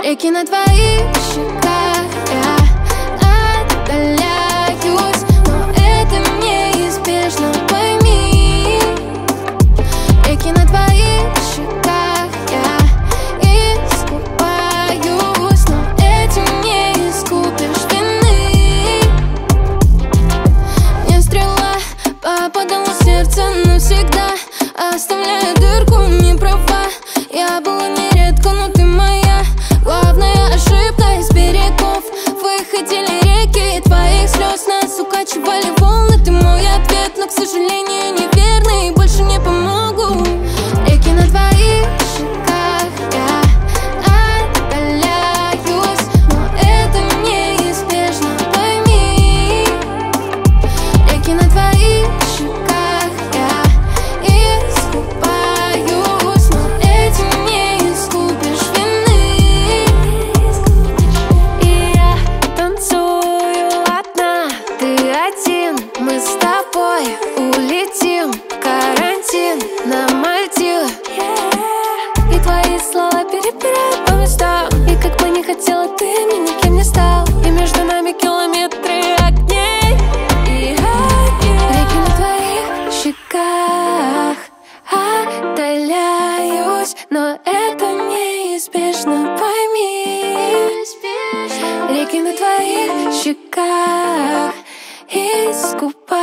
Реки на твоих щеках я отдаляюсь, но это неизбежно, пойми. Реки на твоих щеках я искупаюсь, но этим не искупишь вины. Мне стрела попадала в сердце навсегда, оставляя дырку, не права. Я была нередко, но ты моя главная ошибка из берегов. Выходили реки твоих слез, нас укачивали волны. Ты мой ответ, но, к сожалению, неверный и больше не помогу. Реки на твоих щеках я отдаляюсь, но это неизбежно, пойми. Реки на твоих щеках я искупаюсь, но этим не искупишь вины. И я танцую одна, ты один. Мы с тобой улетим в карантин на Мальдивы. И твои слова перебирают по местам. И как бы не хотела, ты мне никем не стал. И между нами километры огней. Реки на твоих щеках отдаляюсь, но это неизбежно, пойми. Реки на твоих щеках искупаюсь.